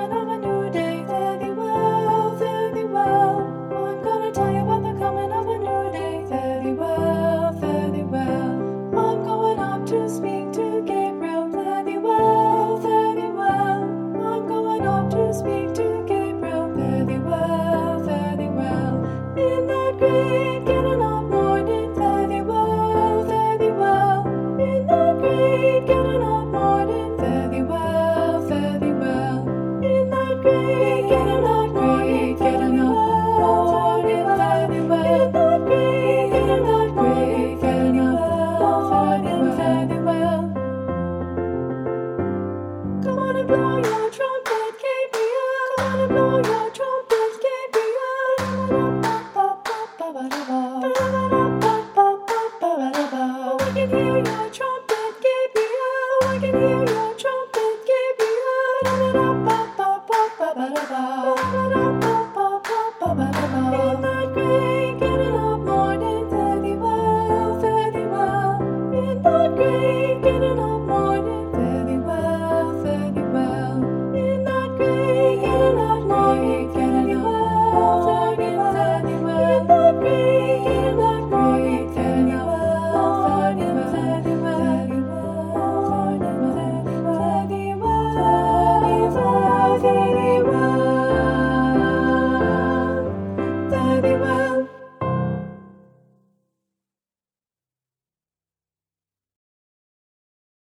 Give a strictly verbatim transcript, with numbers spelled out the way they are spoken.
coming of a new day. Fare thee well, fare thee well. I'm gonna tell you about the coming of a new day. Fare thee well, fare thee well. I'm going up to speak to Gabriel. Fare thee well, fare thee well. I'm going up to speak to Gabriel. Fare thee well, fare thee well. In that great getting up morning. Fare thee well, fare thee well. In that great getting up morning. Fare thee well, fare thee well. In that great getting up morning. Getting up morning. Fare thee well. In that great getting up morning. Getting up morning. Fare thee well. Come on and blow your trumpet.